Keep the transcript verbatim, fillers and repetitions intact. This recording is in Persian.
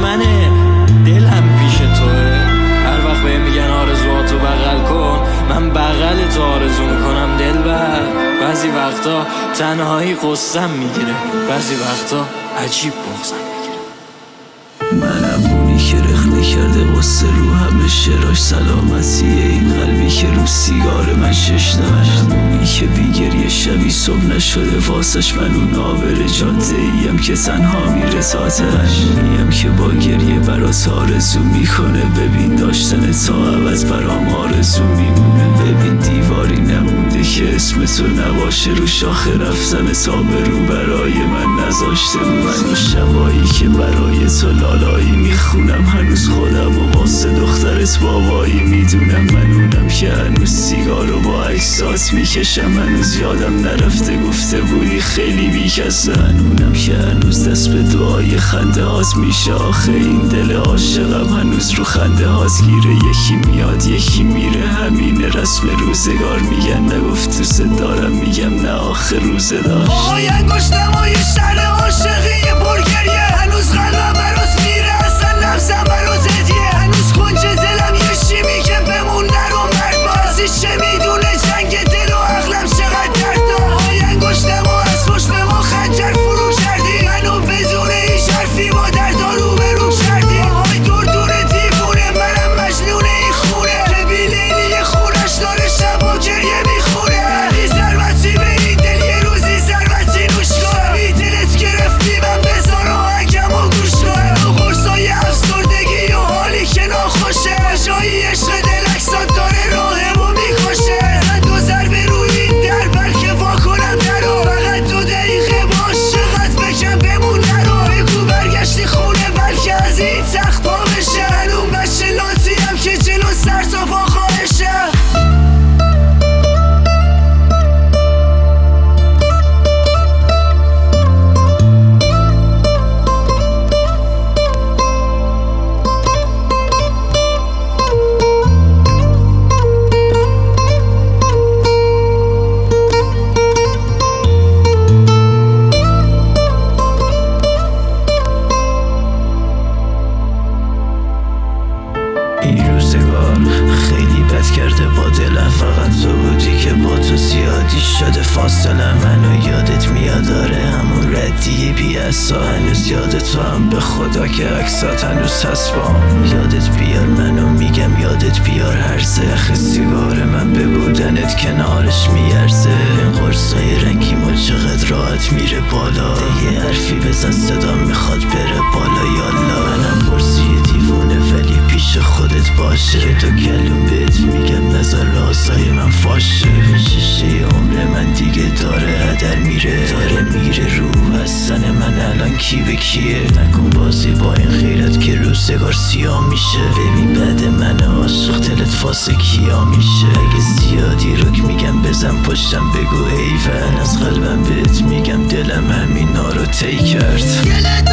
منه، دلم پیش توه. هر وقت بهم میگن آرزوهاتو بغل کن، من بغل تو آرزو میکنم دلبر. بعضی وقتا تنهایی قصم میگیره، بعضی وقتا عجیب بغضم میگیره. منم اونی که رخنه کرده قصه رو همه شراش سلامتیه، این قلبی که رو سیگار من شش منم اونی که بیگریه شبی صبح نشده واسش، من اون آبر جاده ایم که تنها میره تا تهش، اونیم که با گریه برات آرزو میکنه. ببین داشتن تا عوض برام آرزو میمونه. ببین دیواری نمونده که اسم تو نباشه، رو شاخه رفتن تا به رو برای من نذاشته. من و شبایی که برای تو لالایی میخونم، هنوز خودم و واسه دخترت بابایی میدونم. من اونم که هنوز سیگارو با احساس میکشم، هنوز یادم نرفته گفته بودی خیلی بیکسه. من اونم که هنوز دست به دعای خنده هات میشه. آخه این دل عاشقم هنوز رو خنده هات گیره. یکی میاد یکی میره، همین رسم روزگار. میگن نگفت دوست دارم، میگم نه آخه روزه داشت. آهای انگشتم و یه شهر عاشقی پرگریه، هنوز قلبم برات میره، اصلا نفسم برات هدیه. هنوز کنج دلم یه شیمی که بمون نر و مرد بازی چه میدونه جنگ دل و عقلم چقدر درد دار. آهای انگشتم و از پشت به ما خنجر فرو کردی، منو بدون هیچ حرفی با درد رو به رو کردی. آهای دور دور دیوونه، منم مجنون این خونه که بی لیلی خونش داره شب و گریه میخونه. بی ضربتی به این دل یه روزی ضربتی نوش کن، بی دلت گرفتی من بذار آهنگم و گوش کن. تو قرصای افسردگی و حالی که ناخوشه، جایی عشق دل اکسات داره راهمو میکشه. زن دو ضربه روی این در بلکه وا کنم درو، فقط دو دقیقه باش چقدر بکن بمون نرو. بگو برگشتی خونه بلکه از این تخت پا بشه، من اون بچه لاتیم که جلو سر تا پا خواهشه. این روزگار خیلی بد کرده با دلم، فقط تو بودی که با تو زیادی شده فاصله. منو یادت میاد داره همون ردیه بی اصلا، هنوز یاد تو هم به خدا که عکسات هنوز هست بام. یادت بیار منو میگم یادت بیار هرزه، اخی سیگار من به بودنت کنارش میارزه. این قرصای رنگی ما چقدر راحت میره بالا، یه حرفی بزن صدا میخواد بره بالا. یالا منم قرصی دیوونه ولی پیش خودت باشه، که تو کلون بهت میگم نظر رازای من فاشه. شیشه عمر من دیگه داره هدر میره، داره میره رو حسن من الان کی به کیه. نکن بازی با این خیرت که روزگار سیاه میشه. ببین بعد من عاشق دلت واسه کیا میشه. اگه زیادی رک میگم بزن پشتم بگو ایول، از قلبم بهت میگم دلم همینا رو طی کرد.